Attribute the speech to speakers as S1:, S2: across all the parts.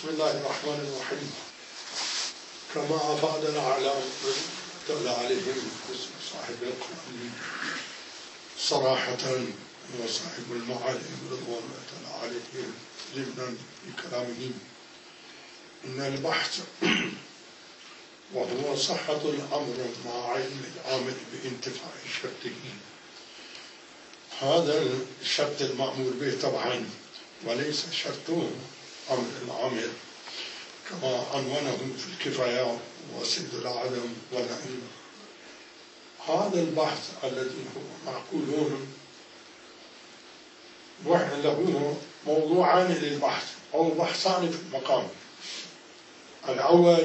S1: بسم الله الرحمن الرحيم. كما أفادنا على تعالى عليهم صاحب القرآن صراحة وصاحب المعالم رضوان الله تعالى عليهم ضمنا بكلامهم إن البحث وهو صحة الأمر مع علم العامل بانتفاع شرطه، هذا الشرط المأمور به طبعا، وليس شرطه أمر العامل كما عنونه في الكفاية وسد العدم والعلم. هذا البحث الذي هو معقول له موضوعان للبحث أو بحثان في المقام. الأول،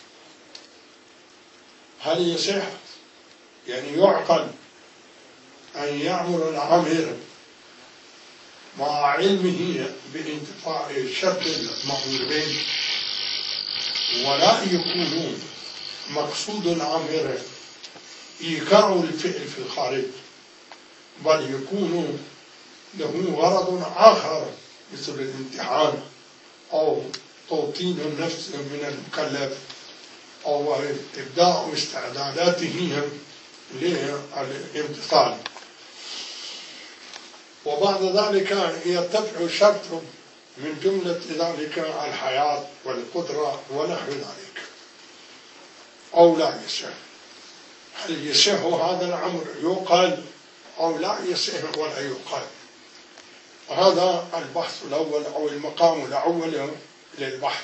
S1: هل يصح يعني يعقل أن يأمر العامل مع علمه بانتفاع شرط المأمور به، ولا يكون مقصود العامل إيقاع الفعل في الخارج، بل يكون له غرض آخر مثل الامتحان أو توطين النفس من المكلف أو إبداء استعداداته للامتثال، وبعد ذلك يرتفع شرط من جملة ذلك الحياة والقدرة ونحو ذلك، أو لا يصح. هل يصح هذا الأمر يقال أو لا يصح ولا يقال؟ هذا البحث الأول أو المقام الأول للبحث.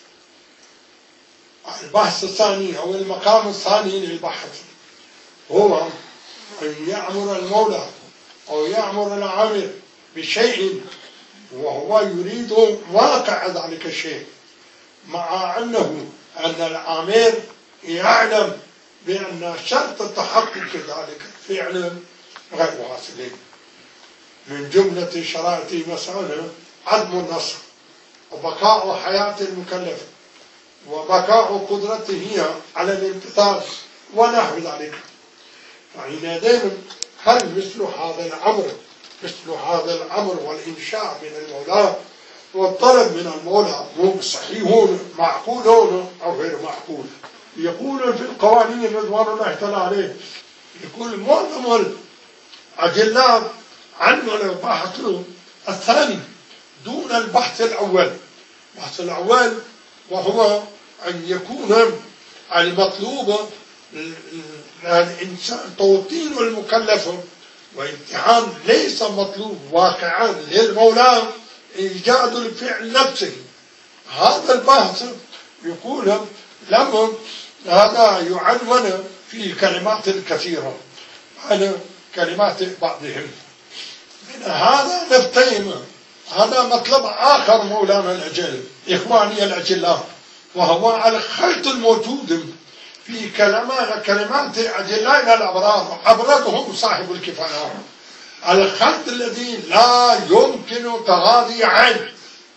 S1: البحث الثاني أو المقام الثاني للبحث هو أن يأمر المولى أو يأمر العامل بشيء وهو يريد واقع ذلك الشيء، مع أن العامل يعلم بأن شرط تحقق ذلك الفعل غير حاصل. من جملة شرائط مسألة عدم النصر وبقاء حياة المكلف وبقاء قدرته على الامتثال ونحو ذلك. فحينئذ هل مثل هذا الأمر والإنشاء من المولى والطلب من المولى صحيح معقول أو غير معقول؟ يقول في القوانين رضوان الله تعالى عليه، يقول معظم الأدلة عن البحث الثاني دون البحث الأول. البحث الأول وهو أن يكون المطلوب الإنسان توطين المكلف وامتحان، ليس مطلوب واقعا للمولى إيجاد الفعل نفسه. هذا البحث يقول لهم هذا يعنون في كلمات كثيرة على كلمات بعضهم. من هذا نفتهم هذا مطلب آخر مولانا الأجل إخواني الأجلاء، وهو الخلط الموجود في كلمات أجلائنا الأبرار، أبرزهم صاحب الكفاية، الخلط الذي لا يمكن تغاضي عنه،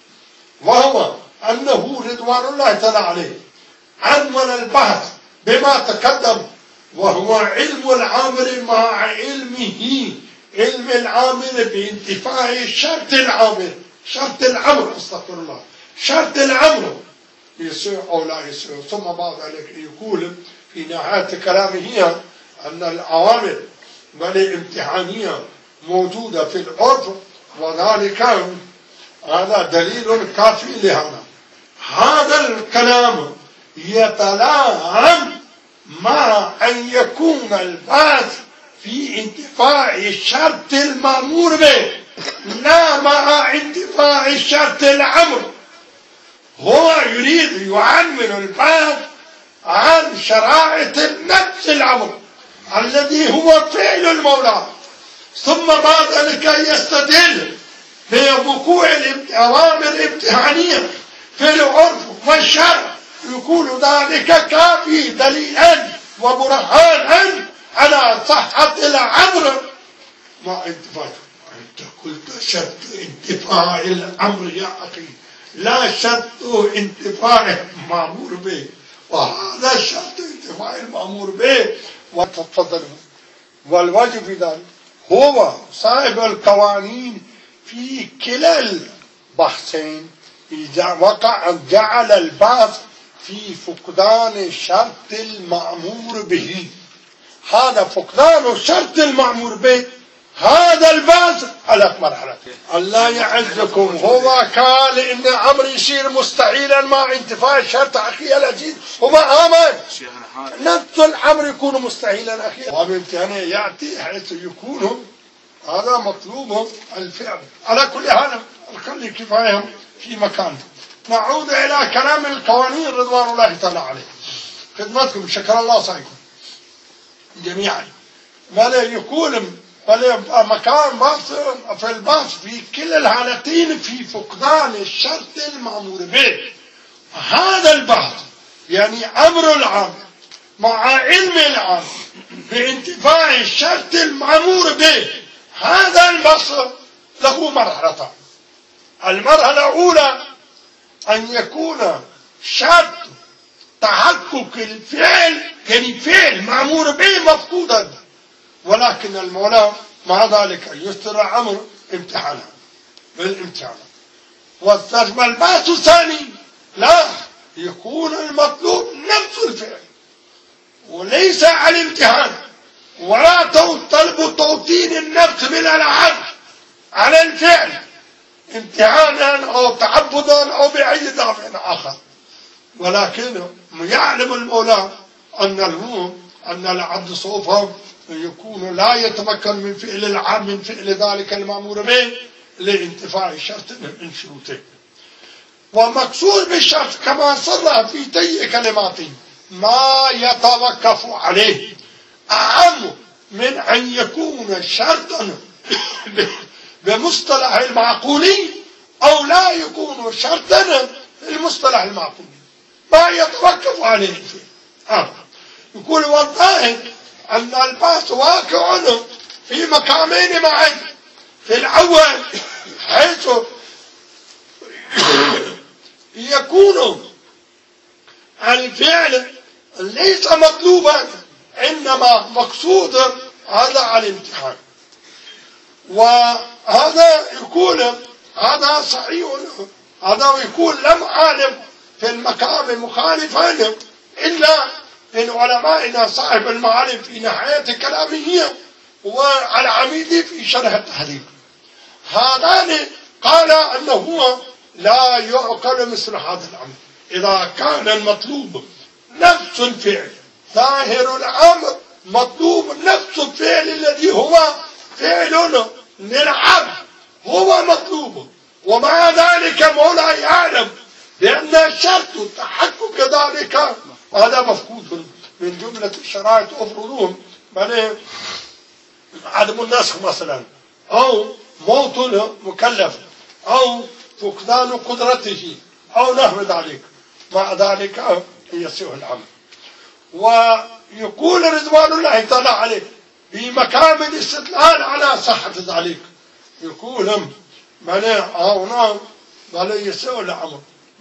S1: وهو أنه رضوان الله تعالى عليه عنون البحث بما تقدم، وهو علم العامل مع علمه، علم العامل بانتفاع شرط العامل، شرط الأمر، استغفر الله، شرط الأمر يصير أو لا يصير. ثم بعد ذلك يقول في نهاية كلامه أن العوامل والامتحانية موجودة في العرف، وذلك هذا دليل كافي لهذا. هذا الكلام يتلائم مع أن يكون البحث في انتفاع الشرط المأمور به، لا مع انتفاع شرط الأمر. هو يريد يعنون البحث عن شرائط نفس الأمر الذي هو فعل المولى، ثم بعد ذلك يستدل بوقوع الأوامر الامتحانية في العرف والشرع، يقول ذلك كافي دليلا وبرهانا على صحة الأمر مع انتفاع. أنت قلت شرط انتفاع الأمر يا أخي، لا شرط انتفاع المأمور به، وهذا شرط انتفاع المأمور به. وتفضل. والواجب في ذلك هو صاحب القوانين في كلا البحثين إذا وقع جعل البعث في فقدان الشرط المأمور به. هذا فقدان الشرط المأمور به، هذا البعث على مرحلة. الله يعزكم، هو قال إن الأمر يصير مستحيلا مع انتفاء الشرط أخي العزيز، هو آمن نفس الأمر يكون مستحيلا أخي، وبامتحانه يأتي حيث يكون هذا مطلوب الفعل. على كل حال الكل كفاية في مكان. نعود إلى كلام القوانين رضوان الله تعالى عليه. خدمتكم، شكر الله سعيكم جميعا. ولا يكون ولا مكان بحث في البحث في كل الحالتين في فقدان الشرط المأمور به. هذا البحث يعني أمر العام مع علم العام بانتفاء الشرط المأمور به. هذا البحث له مرحلتان. المرحلة الأولى أن يكون شرط تحقق الفعل، يعني فعل مأمور به مفقودا، ولكن المولى مع ذلك يستر الأمر امتحانا بالامتحان. والبحث الثاني لا يكون المطلوب نفس الفعل وليس على الامتحان، ولا طلب توطين النفس من العبد على الفعل امتحانا أو تعبدا أو بأي دافع آخر، ولكن يعلم المولى أن العبد سوف يكون لا يتمكن من فعل ذلك المأمور به لانتفاء شرط من شروطه. ومقصود بالشرط كما صرح في تي كلماته ما يتوقف عليه أهم من أن يكون شرطا بمصطلح المعقولي أو لا يكون شرطا المصطلح المعقولي، ما يتوقف عليه يقول والله أن البحث واقع في مقامين معا. في الأول حيث يكون الفعل ليس مطلوبا إنما مقصود هذا على الامتحان، وهذا يقول هذا صحيح. هذا يقول لم أعلم في المقام مخالفا إلا من علمائنا صاحب المعارف في نهاية كلامه والعميدي في شرح التهذيب. هذان قال أنه لا يعقل مثل هذا الأمر إذا كان المطلوب نفس الفعل، ظاهر الأمر مطلوب نفس الفعل الذي هو فعل للعبد هو مطلوب، ومع ذلك مولا يعلم بأن الشرط تحقق ذلك هذا مفقود من جملة الشرائط أفرضهم، بل عدم النسخ مثلا أو موت المكلف أو فقدان قدرته أو نحو ذلك، مع ذلك يسيء العمل. ويقول رضوان الله تعالى عليه في مقام الاستدلال على صحة ذلك، يقول بل يسيء العمل،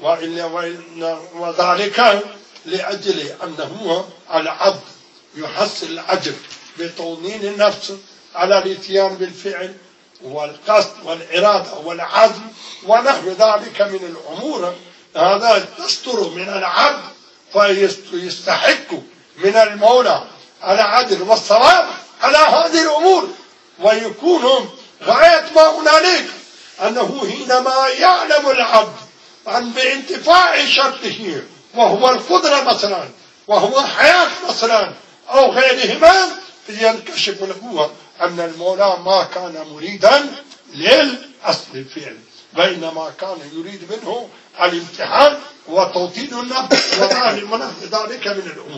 S1: وذلك لأجل أنه العبد يحصل الأجر بتوطين النفس على الاتيان بالفعل والقصد والإرادة والعزم ونحو ذلك من الأمور. هذا تستر من العبد فيستحق من المولى العدل والصواب على هذه الأمور. ويكون غاية ما هنالك أنه حينما يعلم العبد عن بانتفاع شرطه وهو القدرة مثلا وهو حياة مثلا أو غيرهما، ينكشف له أن المولى ما كان مريدا للأصل الفعل، بينما كان يريد منه الامتحان وتوطين النفس ونحو ذلك من الأمور.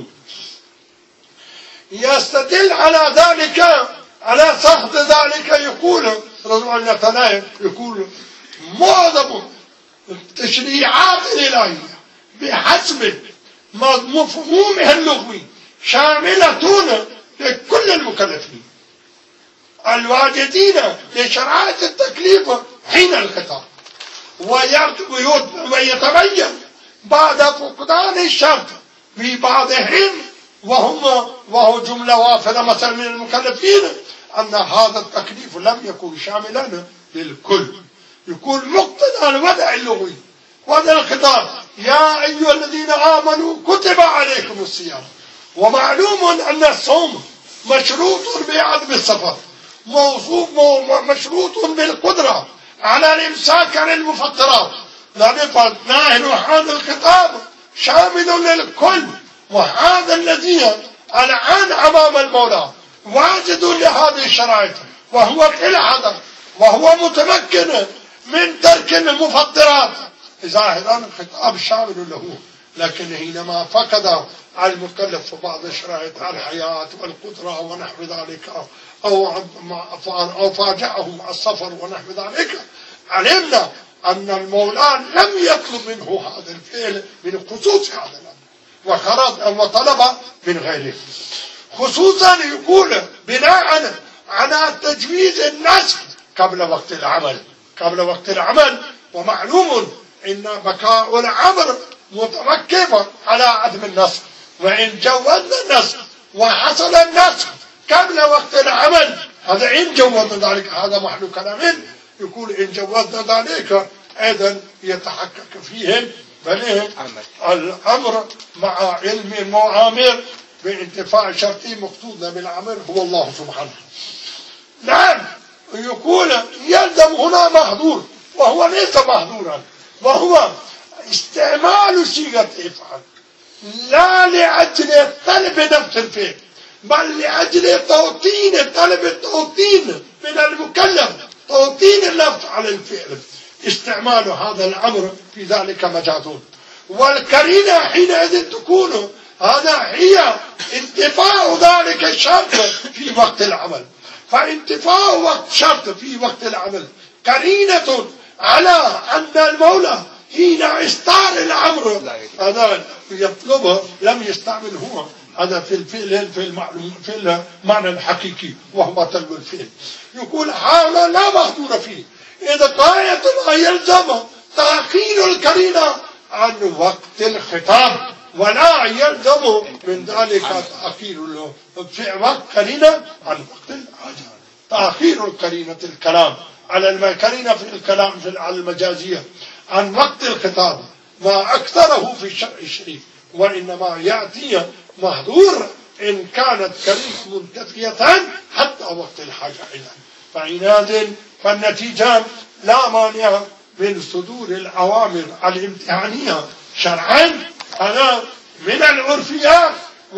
S1: يستدل على ذلك على صحة ذلك يقول رضوان الله تعالى يقول معظم التشريعات الإلهية بحسب مفهومها اللغوي شاملة لكل المكلفين الواجدين لشرائط التكليف حين الخطاب، ويتبين بعد فقدان الشرط في بعضهم وهو جملة وافدة مثلا من المكلفين أن هذا التكليف لم يكن شاملا للكل. يكون مقتضى الوضع اللغوي وهذا الخطاب يا أيها الذين آمنوا كتب عليكم الصيام. ومعلوم أن الصوم مشروط بعدم السفر، مشروط بالقدرة على الإمساك عن المفطرات. نحن هذا الخطاب شامل للكل، وهذا الذي الآن أمام المولى واجد لهذه الشرائط وهو في الحذر وهو متمكن من ترك المفطرات، ظاهرا الخطاب شامل له. لكن حينما فقد المكلف بعض الشرائط الحياة والقدرة ونحو ذلك أو فاجأه السفر ونحو ذلك، علمنا أن المولى لم يطلب منه هذا الفعل من خصوص هذا الأمر وطلب من غيره. خصوصا يقول بناء على تجويز النسخ قبل وقت العمل، ومعلوم إن بقاء الأمر متركب على عدم النسخ. وإن جوزنا النسخ وحصل النسخ قبل وقت العمل، هذا إن جوزنا ذلك، هذا محل كلام. يقول إن جوزنا ذلك أيضا يتحقق فيه بل الأمر مع علم المعامر بانتفاع شرطي مقصود بالأمر هو الله سبحانه. نعم، يقول يلزم هنا محظور وهو ليس محظورا، وهو استعمال صيغة إفعال لا لأجل طلب نفس الفعل بل لأجل توطين طلب التوطين من المكلف، توطين اللفظ على الفعل. استعمال هذا الأمر في ذلك مجازون، والكرينة حينئذ تكون هذا هي انتفاء ذلك الشرط في وقت العمل. فانتفاء وقت شرط في وقت العمل كرينة على أن المولى حين استعار الأمر هذا يطلبه لم يستعمل هو هذا في الفعل في المعنى الحقيقي وهو طلب الفعل. يقول هذا لا مهدور فيه، إذا غاية ما يلزم تأخير الكرينة عن وقت الخطاب، ولا يلزم من ذلك تأخير وقت كرينة عن وقت الحاجة. تأخير الكرينة الكلام على الكرينة في الكلام على المجازية عن وقت الخطاب ما أكثره في الشرع الشريف، وإنما يأتي محظور إن كانت كريمة منتفية حتى وقت الحاجة إليه. فعناد فالنتيجة لا مانع من صدور الأوامر الامتحانية شرعا هذا من العرفيات،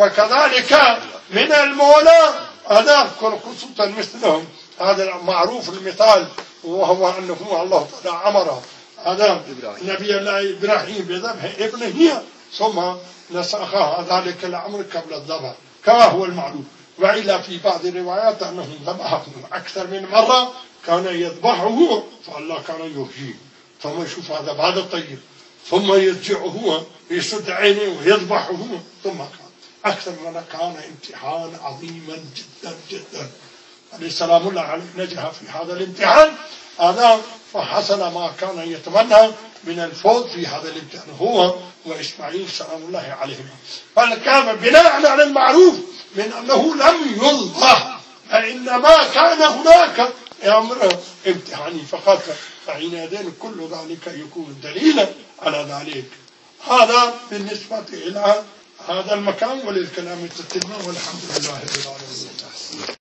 S1: وكذلك من المولى هذا أذكر خصوصا مثلهم. هذا معروف المثال، وهو أنه الله تعالى أمر هذا نبي الله إبراهيم بذبح ابنه ثم نسخ ذلك الأمر قبل الذبح كما هو المعروف. وإلا في بعض الروايات أنه ذبحه أكثر من مرة، كان يذبحه فالله كان يهجيه، ثم يشوف هذا بعد الطيب ثم يرجعه يسد عينه ويذبحه، ثم كان أكثر من كان امتحان عظيما جدا جدا. عليه سلام الله عليه نجح في هذا الامتحان هذا، فحصل ما كان يتمنى من الفوز في هذا الامتحان هو وإسماعيل سلام الله عليهما. فكان بناء على المعروف من أنه لم يذبح، فإنما كان هناك أمر امتحاني فقط، فحينئذ كل ذلك يكون دليلا على ذلك. هذا بالنسبة إلى هذا المكان، وللكلام تتمة، والحمد لله رب العالمين.